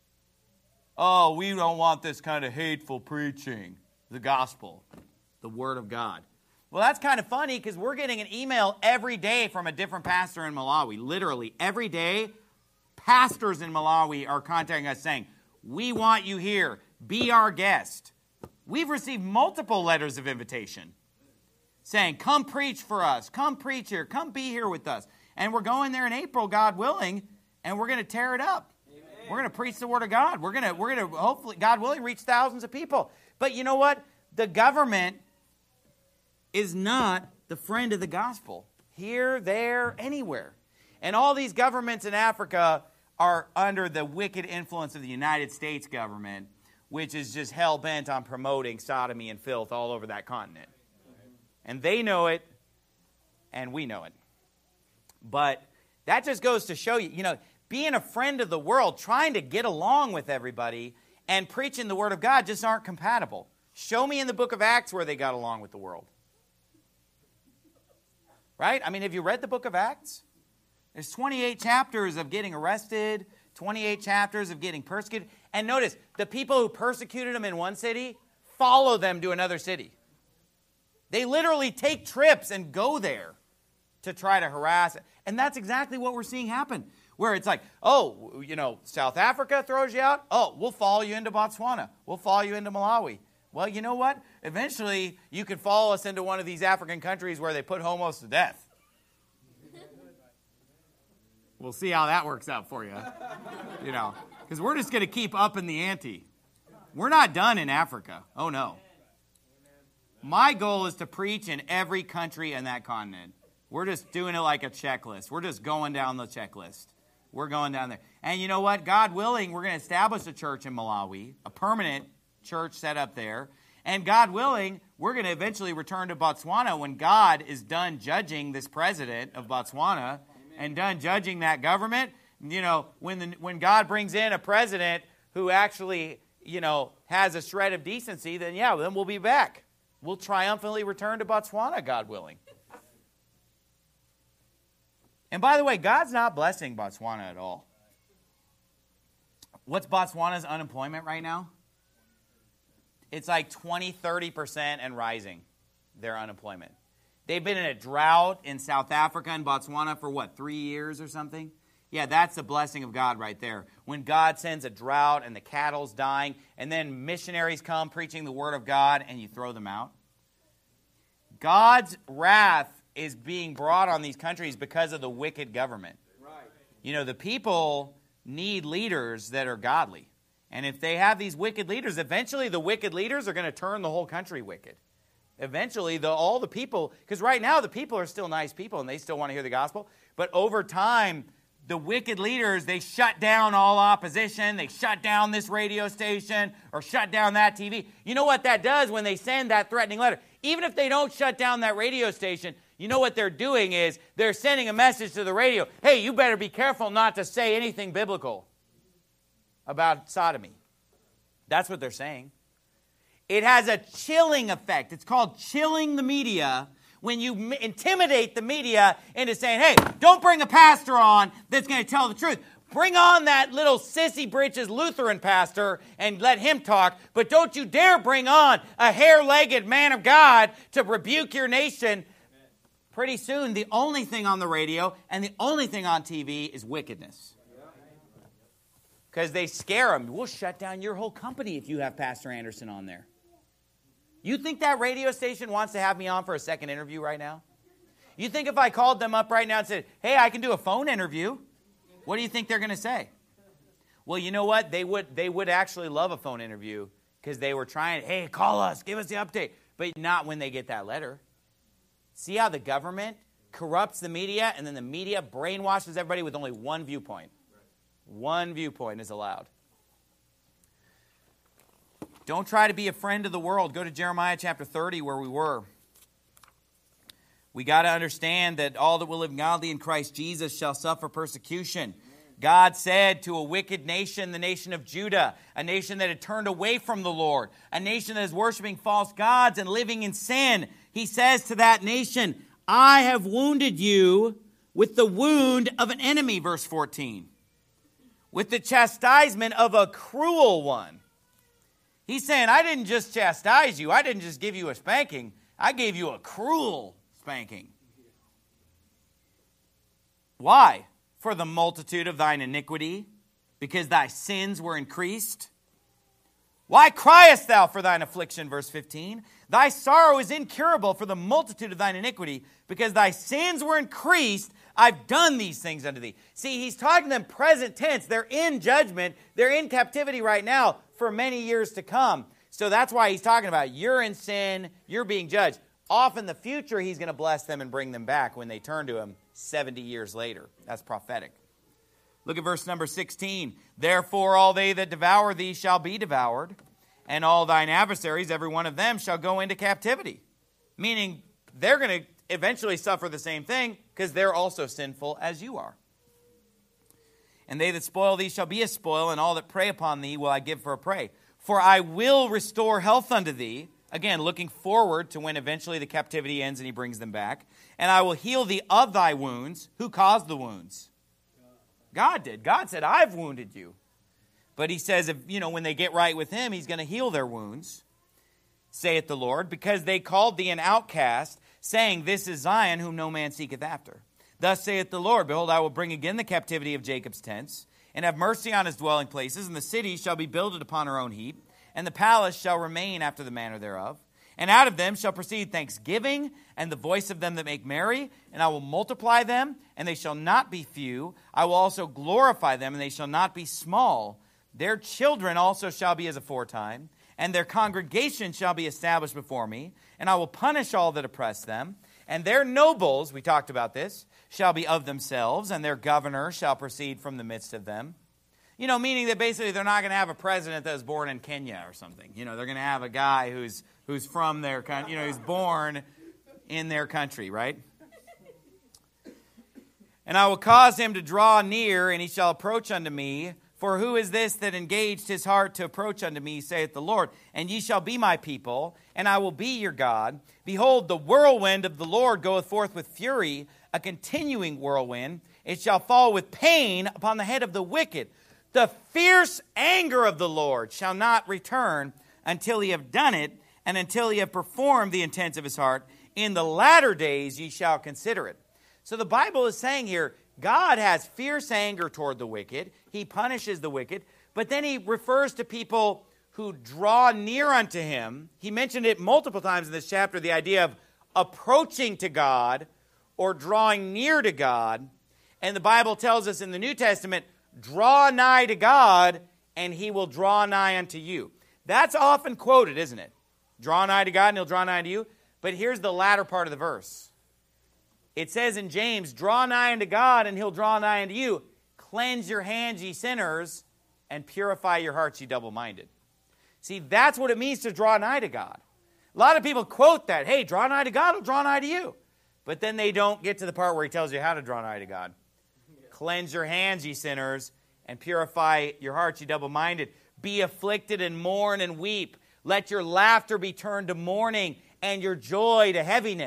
Oh, we don't want this kind of hateful preaching. The gospel, the Word of God. Well, that's kind of funny because we're getting an email every day from a different pastor in Malawi. Literally, every day, pastors in Malawi are contacting us saying, we want you here. Be our guest. We've received multiple letters of invitation saying, come preach for us. Come preach here. Come be here with us. And we're going there in April, God willing, and we're going to tear it up. Amen. We're going to preach the Word of God. We're going to, we're going to, hopefully, God willing, reach thousands of people. But you know what? The government is not the friend of the gospel. Here, there, anywhere. And all these governments in Africa are under the wicked influence of the United States government, which is just hell-bent on promoting sodomy and filth all over that continent. And they know it, and we know it. But that just goes to show you, you know, being a friend of the world, trying to get along with everybody, and preaching the Word of God just aren't compatible. Show me in the book of Acts where they got along with the world. Right? I mean, have you read the book of Acts? There's twenty-eight chapters of getting arrested, twenty-eight chapters of getting persecuted. And notice, the people who persecuted them in one city follow them to another city. They literally take trips and go there to try to harass it. And that's exactly what we're seeing happen. Where it's like, oh, you know, South Africa throws you out. Oh, we'll follow you into Botswana. We'll follow you into Malawi. Well, you know what? Eventually, you can follow us into one of these African countries where they put homos to death. We'll see how that works out for you. You know, because we're just going to keep upping the ante. We're not done in Africa. Oh, no. My goal is to preach in every country in that continent. We're just doing it like a checklist. We're just going down the checklist. We're going down there. And you know what? God willing, we're going to establish a church in Malawi, a permanent church set up there. And God willing, we're going to eventually return to Botswana when God is done judging this president of Botswana and done judging that government. You know, when the, when God brings in a president who actually, you know, has a shred of decency, then yeah, then we'll be back. We'll triumphantly return to Botswana, God willing. And by the way, God's not blessing Botswana at all. What's Botswana's unemployment right now? It's like twenty, thirty percent and rising, their unemployment. They've been in a drought in South Africa and Botswana for what, three years or something? Yeah, that's the blessing of God right there. When God sends a drought and the cattle's dying, and then missionaries come preaching the Word of God and you throw them out. God's wrath is being brought on these countries because of the wicked government. Right. You know, the people need leaders that are godly. And if they have these wicked leaders, eventually the wicked leaders are going to turn the whole country wicked. Eventually, the, all the people, because right now the people are still nice people and they still want to hear the gospel. But over time, the wicked leaders, they shut down all opposition. They shut down this radio station or shut down that T V. You know what that does when they send that threatening letter? Even if they don't shut down that radio station, you know what they're doing is they're sending a message to the radio. Hey, you better be careful not to say anything biblical about sodomy. That's what they're saying. It has a chilling effect. It's called chilling the media when you m- intimidate the media into saying, hey, don't bring a pastor on that's going to tell the truth. Bring on that little sissy britches Lutheran pastor and let him talk, but don't you dare bring on a hair-legged man of God to rebuke your nation. Pretty soon, the only thing on the radio and the only thing on T V is wickedness. Because they scare them. We'll shut down your whole company if you have Pastor Anderson on there. You think that radio station wants to have me on for a second interview right now? You think if I called them up right now and said, hey, I can do a phone interview, what do you think they're going to say? Well, you know what? They would they would actually love a phone interview because they were trying, hey, call us, give us the update. But not when they get that letter. See how the government corrupts the media and then the media brainwashes everybody with only one viewpoint. One viewpoint is allowed. Don't try to be a friend of the world. Go to Jeremiah chapter thirty where we were. We got to understand that all that will live godly in Christ Jesus shall suffer persecution. God said to a wicked nation, the nation of Judah, a nation that had turned away from the Lord, a nation that is worshiping false gods and living in sin. He says to that nation, I have wounded you with the wound of an enemy, verse fourteen, with the chastisement of a cruel one. He's saying, I didn't just chastise you. I didn't just give you a spanking. I gave you a cruel spanking. Why? For the multitude of thine iniquity, because thy sins were increased. Why criest thou for thine affliction? Verse fifteen. Thy sorrow is incurable for the multitude of thine iniquity, because thy sins were increased. I've done these things unto thee. See, he's talking to them present tense. They're in judgment. They're in captivity right now for many years to come. So that's why he's talking about you're in sin, you're being judged. Off in the future, he's going to bless them and bring them back when they turn to him seventy years later. That's prophetic. Look at verse number sixteen. Therefore all they that devour thee shall be devoured, and all thine adversaries, every one of them, shall go into captivity. Meaning they're going to eventually suffer the same thing because they're also sinful as you are. And they that spoil thee shall be a spoil, and all that prey upon thee will I give for a prey. For I will restore health unto thee. Again, looking forward to when eventually the captivity ends and he brings them back. And I will heal thee of thy wounds. Who caused the wounds? God did. God said, I've wounded you. But he says, if, you know, when they get right with him, he's going to heal their wounds, saith the Lord, because they called thee an outcast, saying, this is Zion, whom no man seeketh after. Thus saith the Lord, behold, I will bring again the captivity of Jacob's tents, and have mercy on his dwelling places, and the city shall be builded upon her own heap, and the palace shall remain after the manner thereof. And out of them shall proceed thanksgiving, and the voice of them that make merry, and I will multiply them, and they shall not be few. I will also glorify them, and they shall not be small. Their children also shall be as aforetime, and their congregation shall be established before me, and I will punish all that oppress them. And their nobles, we talked about this, shall be of themselves, and their governor shall proceed from the midst of them. You know, meaning that basically they're not going to have a president that was born in Kenya or something. You know, they're going to have a guy who's who's from their country, you know, who's born in their country, right? And I will cause him to draw near, and he shall approach unto me. For who is this that engaged his heart to approach unto me, saith the Lord? And ye shall be my people, and I will be your God. Behold, the whirlwind of the Lord goeth forth with fury, a continuing whirlwind. It shall fall with pain upon the head of the wicked. The fierce anger of the Lord shall not return until he have done it, and until he have performed the intents of his heart. In the latter days ye shall consider it. So the Bible is saying here, God has fierce anger toward the wicked. He punishes the wicked. But then he refers to people who draw near unto him. He mentioned it multiple times in this chapter, the idea of approaching to God or drawing near to God. And the Bible tells us in the New Testament, draw nigh to God, and he will draw nigh unto you. That's often quoted, isn't it? Draw nigh to God, and he'll draw nigh to you. But here's the latter part of the verse. It says in James, draw nigh unto God, and he'll draw nigh unto you. Cleanse your hands, ye sinners, and purify your hearts, ye double-minded. See, that's what it means to draw nigh to God. A lot of people quote that, hey, draw nigh to God, he'll draw nigh to you. But then they don't get to the part where he tells you how to draw nigh to God. Cleanse your hands, ye sinners, and purify your hearts, ye double-minded. Be afflicted and mourn and weep. Let your laughter be turned to mourning and your joy to heaviness.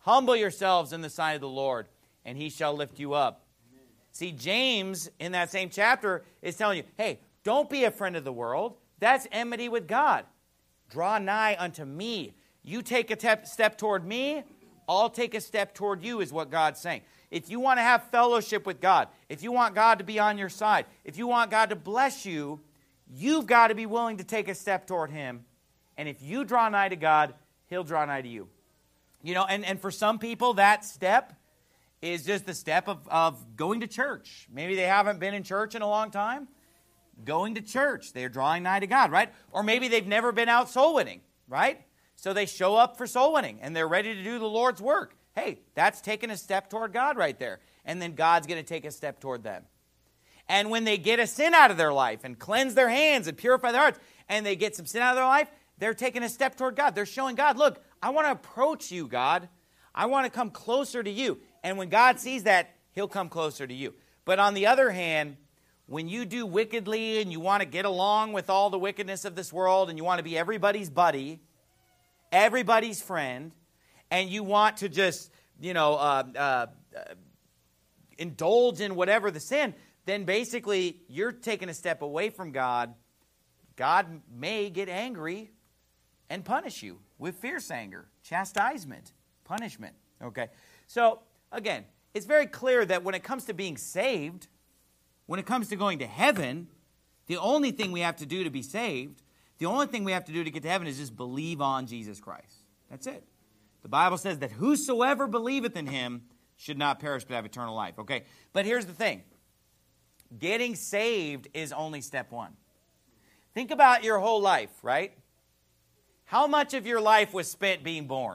Humble yourselves in the sight of the Lord, and he shall lift you up. Amen. See, James, in that same chapter, is telling you, hey, don't be a friend of the world. That's enmity with God. Draw nigh unto me. You take a te- step toward me, I'll take a step toward you, is what God's saying. If you want to have fellowship with God, if you want God to be on your side, if you want God to bless you, you've got to be willing to take a step toward him. And if you draw nigh to God, he'll draw nigh to you. You know, and, and for some people, that step is just the step of, of going to church. Maybe they haven't been in church in a long time. Going to church. They're drawing nigh to God, right? Or maybe they've never been out soul winning, right? So they show up for soul winning, and they're ready to do the Lord's work. Hey, that's taking a step toward God right there. And then God's going to take a step toward them. And when they get a sin out of their life and cleanse their hands and purify their hearts, and they get some sin out of their life, they're taking a step toward God. They're showing God, look, I want to approach you, God. I want to come closer to you. And when God sees that, he'll come closer to you. But on the other hand, when you do wickedly and you want to get along with all the wickedness of this world and you want to be everybody's buddy, everybody's friend, and you want to just, you know, uh, uh, uh, indulge in whatever the sin, then basically you're taking a step away from God. God may get angry and punish you with fierce anger, chastisement, punishment. Okay, so again, it's very clear that when it comes to being saved, when it comes to going to heaven, the only thing we have to do to be saved, the only thing we have to do to get to heaven is just believe on Jesus Christ. That's it. The Bible says that whosoever believeth in him should not perish but have eternal life. Okay, but here's the thing. Getting saved is only step one. Think about your whole life, right? How much of your life was spent being born?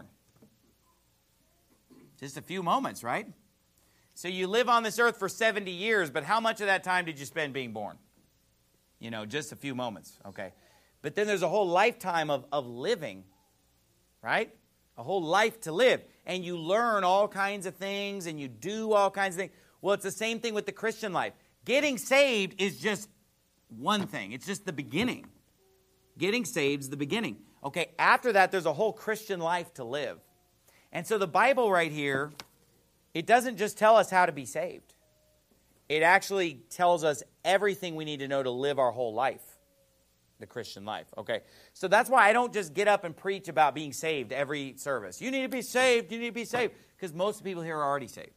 Just a few moments, right? So you live on this earth for seventy years, but how much of that time did you spend being born? You know, just a few moments, okay? But then there's a whole lifetime of, of living, right? A whole life to live. And you learn all kinds of things, and you do all kinds of things. Well, it's the same thing with the Christian life. Getting saved is just one thing. It's just the beginning. Getting saved is the beginning. Okay, after that, there's a whole Christian life to live. And so the Bible right here, it doesn't just tell us how to be saved. It actually tells us everything we need to know to live our whole life, the Christian life. Okay, so that's why I don't just get up and preach about being saved every service. You need to be saved, you need to be saved, because most people here are already saved.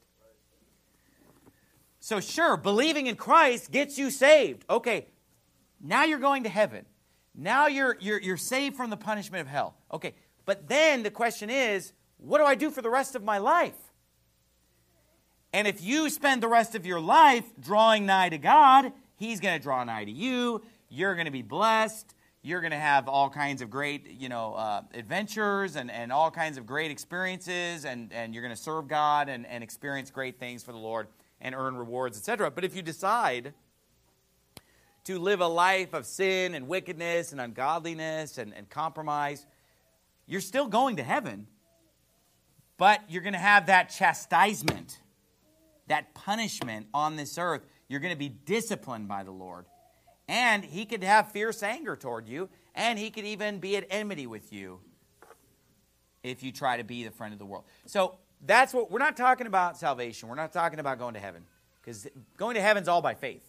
So sure, believing in Christ gets you saved. Okay, now you're going to heaven. Now you're, you're, you're saved from the punishment of hell. Okay, but then the question is, what do I do for the rest of my life? And if you spend the rest of your life drawing nigh to God, he's going to draw nigh to you. You're going to be blessed. You're going to have all kinds of great, you know, uh, adventures and, and all kinds of great experiences, and, and you're going to serve God and, and experience great things for the Lord and earn rewards, et cetera. But if you decide to live a life of sin and wickedness and ungodliness and, and compromise, you're still going to heaven, but you're going to have that chastisement, that punishment on this earth. You're going to be disciplined by the Lord. And he could have fierce anger toward you, and he could even be at enmity with you if you try to be the friend of the world. So that's what, we're not talking about salvation. We're not talking about going to heaven, because going to heaven's all by faith.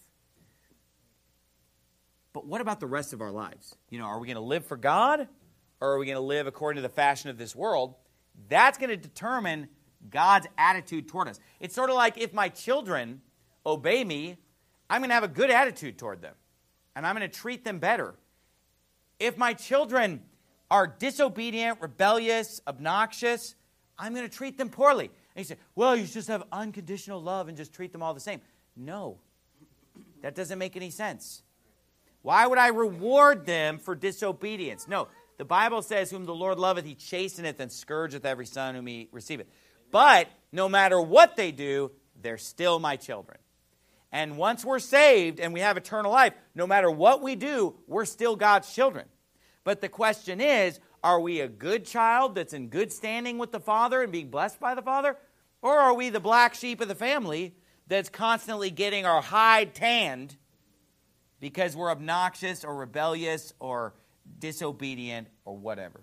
But what about the rest of our lives? You know, are we going to live for God, or are we going to live according to the fashion of this world? That's going to determine God's attitude toward us. It's sort of like if my children obey me, I'm going to have a good attitude toward them, and I'm going to treat them better. If my children are disobedient, rebellious, obnoxious, I'm going to treat them poorly. And you say, well, you just have unconditional love and just treat them all the same. No, that doesn't make any sense. Why would I reward them for disobedience? No, the Bible says, whom the Lord loveth, he chasteneth and scourgeth every son whom he receiveth. But no matter what they do, they're still my children. And once we're saved and we have eternal life, no matter what we do, we're still God's children. But the question is, are we a good child that's in good standing with the Father and being blessed by the Father? Or are we the black sheep of the family that's constantly getting our hide tanned because we're obnoxious or rebellious or disobedient or whatever?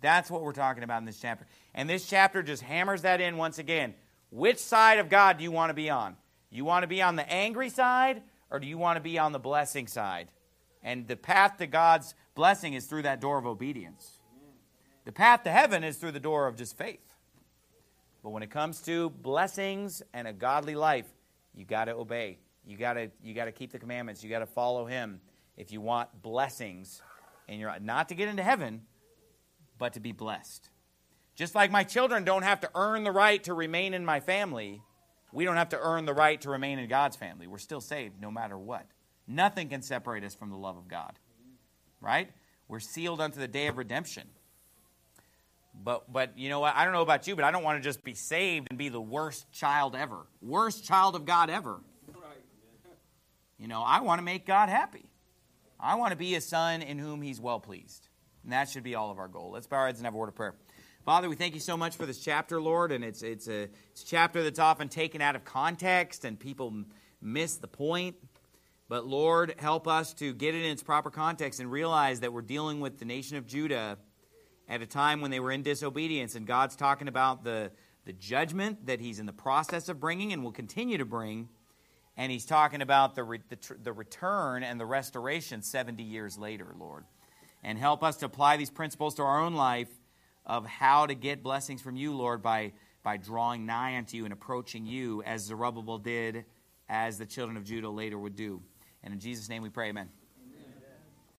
That's what we're talking about in this chapter. And this chapter just hammers that in once again. Which side of God do you want to be on? You want to be on the angry side, or do you want to be on the blessing side? And the path to God's blessing is through that door of obedience. The path to heaven is through the door of just faith. But when it comes to blessings and a godly life, you got to obey. You got to you got to keep the commandments. You got to follow Him if you want blessings in your, not to get into heaven, but to be blessed. Just like my children don't have to earn the right to remain in my family, we don't have to earn the right to remain in God's family. We're still saved no matter what. Nothing can separate us from the love of God. Right? We're sealed unto the day of redemption. But, but you know what? I don't know about you, but I don't want to just be saved and be the worst child ever. Worst child of God ever. You know, I want to make God happy. I want to be a son in whom He's well pleased. And that should be all of our goal. Let's bow our heads and have a word of prayer. Father, we thank You so much for this chapter, Lord. And it's, it's, a, it's a chapter that's often taken out of context and people miss the point. But Lord, help us to get it in its proper context and realize that we're dealing with the nation of Judah at a time when they were in disobedience. And God's talking about the, the judgment that He's in the process of bringing and will continue to bring. And He's talking about the, re, the, the return and the restoration seventy years later, Lord. And help us to apply these principles to our own life of how to get blessings from You, Lord, by, by drawing nigh unto You and approaching You as Zerubbabel did, as the children of Judah later would do. And in Jesus' name we pray, amen.